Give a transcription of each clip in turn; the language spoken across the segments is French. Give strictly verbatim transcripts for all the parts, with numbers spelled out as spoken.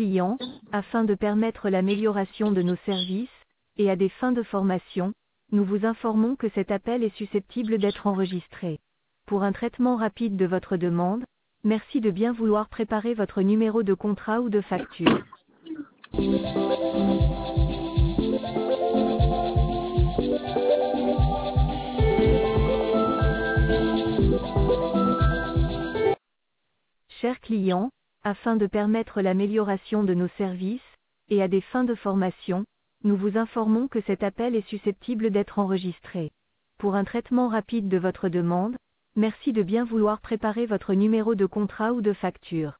clients, afin de permettre l'amélioration de nos services, et à des fins de formation, nous vous informons que cet appel est susceptible d'être enregistré. Pour un traitement rapide de votre demande, merci de bien vouloir préparer votre numéro de contrat ou de facture. Chers clients, afin de permettre l'amélioration de nos services, et à des fins de formation, nous vous informons que cet appel est susceptible d'être enregistré. Pour un traitement rapide de votre demande, merci de bien vouloir préparer votre numéro de contrat ou de facture.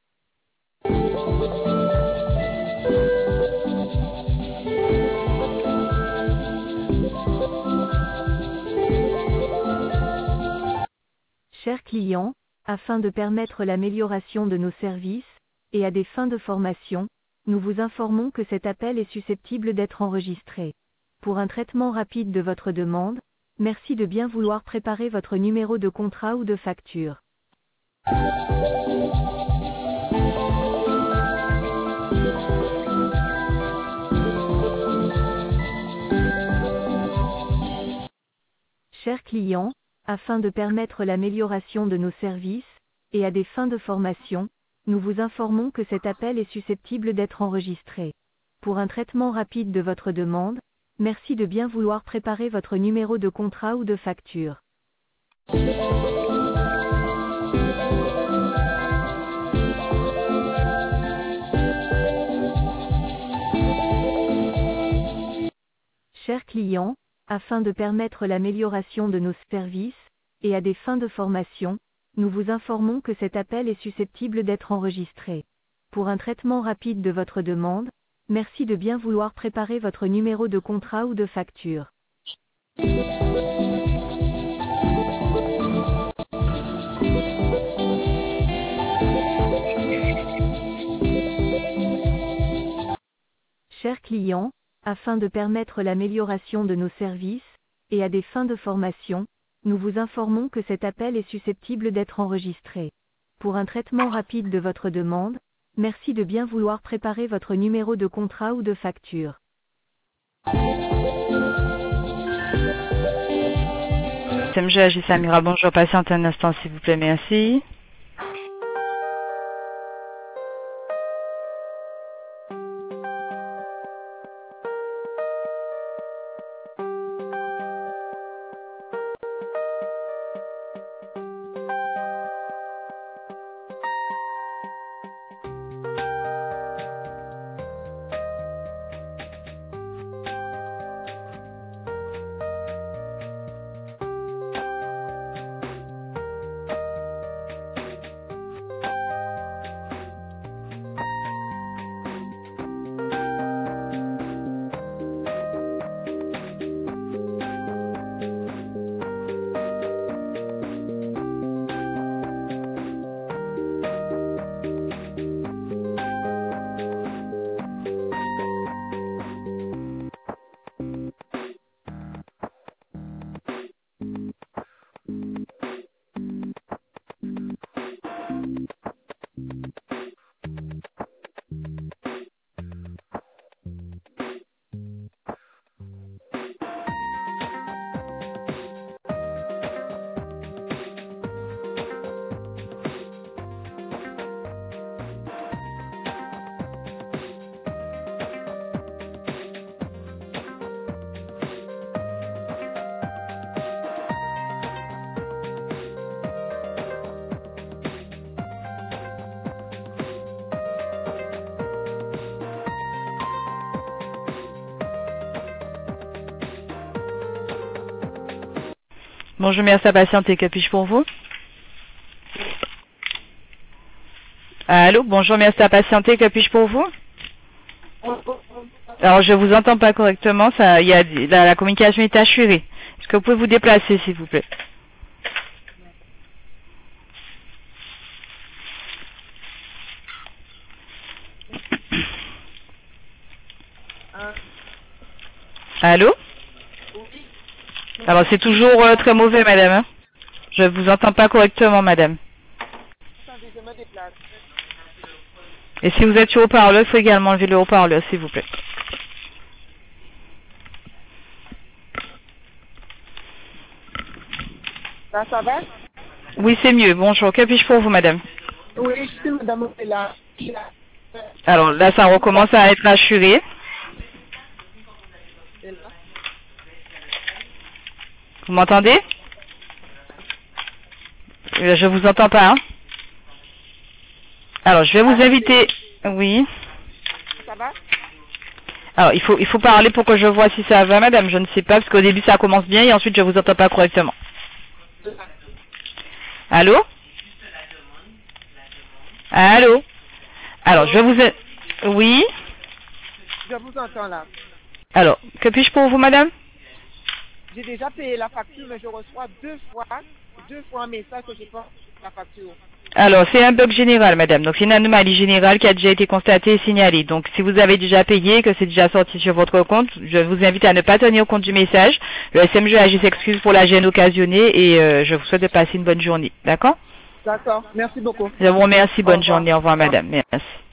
Chers clients, afin de permettre l'amélioration de nos services, et à des fins de formation, nous vous informons que cet appel est susceptible d'être enregistré. Pour un traitement rapide de votre demande, merci de bien vouloir préparer votre numéro de contrat ou de facture. Chers clients, afin de permettre l'amélioration de nos services, et à des fins de formation, nous vous informons que cet appel est susceptible d'être enregistré. Pour un traitement rapide de votre demande, merci de bien vouloir préparer votre numéro de contrat ou de facture. Chers clients, afin de permettre l'amélioration de nos services, et à des fins de formation, nous vous informons que cet appel est susceptible d'être enregistré. Pour un traitement rapide de votre demande, merci de bien vouloir préparer votre numéro de contrat ou de facture. Chers clients, afin de permettre l'amélioration de nos services, et à des fins de formation, nous vous informons que cet appel est susceptible d'être enregistré. Pour un traitement rapide de votre demande, merci de bien vouloir préparer votre numéro de contrat ou de facture. M G Agis Samira, bonjour, patiente un instant s'il vous plaît, merci. Bonjour, merci à patienter, que puis-je pour vous? Allô, bonjour, merci à patienter, que puis-je pour vous? Alors, je vous entends pas correctement, ça, y a, la, la communication est assurée. Est-ce que vous pouvez vous déplacer, s'il vous plaît? Allô? Alors, c'est toujours euh, très mauvais, madame. Hein, je vous entends pas correctement, madame. Et si vous êtes sur haut-parleur, il faut également enlever le haut-parleur, s'il vous plaît. Là, ça va? Oui, c'est mieux. Bonjour. Que puis-je pour vous, madame? Oui, je suis madame là. Alors là, ça recommence à être assuré. Vous m'entendez? Euh, Je vous entends pas. Hein? Alors, je vais vous inviter. Oui. Ça va? Alors, il faut il faut parler pour que je vois si ça va, madame. Je ne sais pas, parce qu'au début, ça commence bien et ensuite, je vous entends pas correctement. Allô? Allô? Alors, je vous ai... Oui? Je vous entends là. Alors, que puis-je pour vous, madame? J'ai déjà payé la facture, mais je reçois deux fois, deux fois un message que j'ai pas la facture. Alors, c'est un bug général, madame. Donc, c'est une anomalie générale qui a déjà été constatée et signalée. Donc, si vous avez déjà payé, que c'est déjà sorti sur votre compte, je vous invite à ne pas tenir compte du message. Le S M G A G s'excuse pour la gêne occasionnée et euh, je vous souhaite de passer une bonne journée. D'accord? D'accord. Merci beaucoup. Je vous remercie. Au Bonne revoir. journée. Au revoir, madame. Merci.